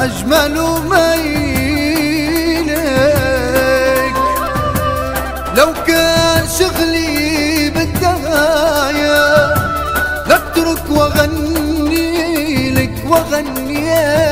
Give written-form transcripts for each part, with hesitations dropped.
أجمل ميلك. لو كان شغلي بالدهايا لاترك وأغني لك وأغني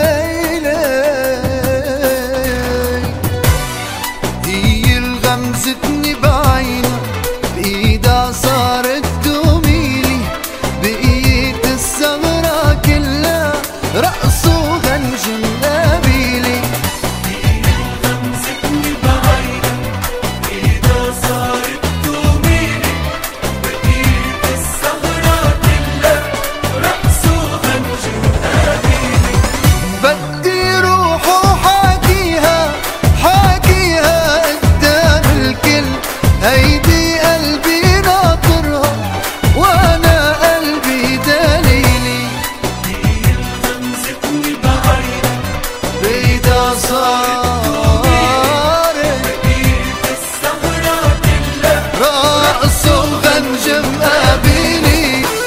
لك. هي الغمزتني بعينها بإيدها صارت تميلي، بقيت الثغرة كلها رقص وغنجم قبيلي. هي الغمزتني بعينها بإيدها صارت تميلي، بقيت الثغرة كلها رقص وغنجم قبيلي. بدي روح وحاكيها حاكيها قدام الكل، هيدي قلبي ناطرها وانا قلبي دليلي. هي الغمزتني بعينها بإيدها صارت بقيت الثغرة كلها رقص وغنجم قبيلي.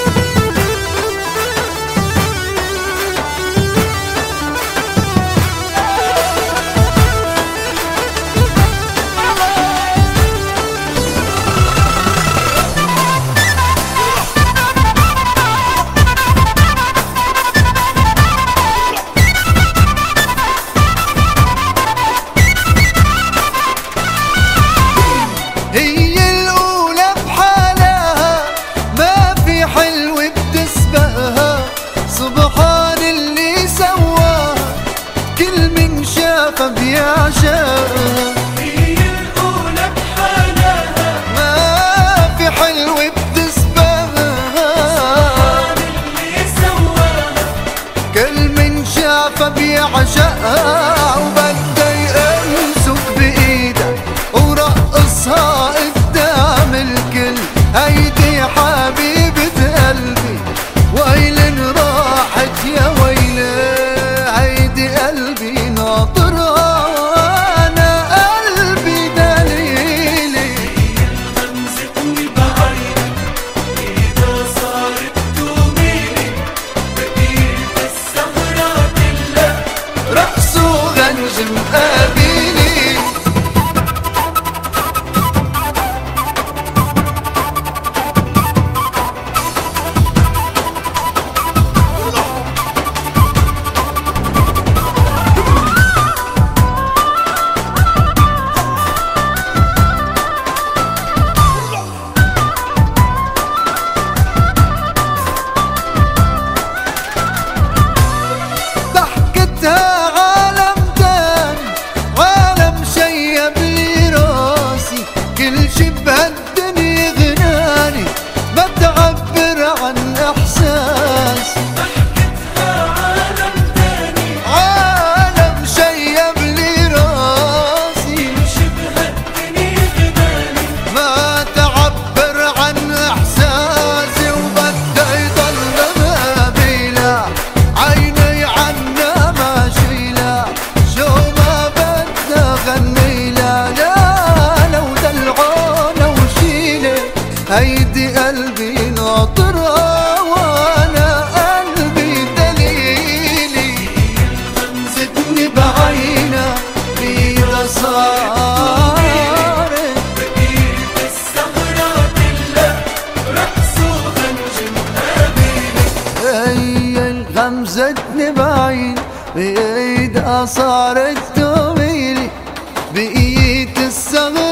هي الأولى بحالها ما في حلو بتسبقها، سبحان اللي سواها كل من شافها بيعشقها. هي الأولى بحالها ما في حلو بتسبقها اللي سواها كل من شافها بيعشقها. وبدها يمسك بإيدك ورقصها قدام الكل، هيدي حبيبة قلبي ويلن راحت يا ويلي. هيدي قلبي ناطرها وانا قلبي دليلي. غمزتني بعينها بإيدها صارت تميلي، بقيت الثغرة كلها رقص وغنجم قبيلي. ضحكتها عالم تاني، عالم شيب لي راسي، كل شي بهالدنيا غناني ما تعبر عن احساسي. ضحكتها عالم تاني، عالم شيب لي راسي شبه الدنيا غناني ما تعبر عن احساسي. وبدا يضل مهابيلا عيني عنا ما شيلا، شو ما بدنا غنيلا. يا لو دلعونا وشيله هيدي قلبي ناطرها وانا قلبي دليلي. غمزتني بعينها بإيدها صارت بقيت الثغرة كلها رقص وغنجم قبيلي. هي غمزتني بعين بإيدها صارت تميلي، بقيت الثغرة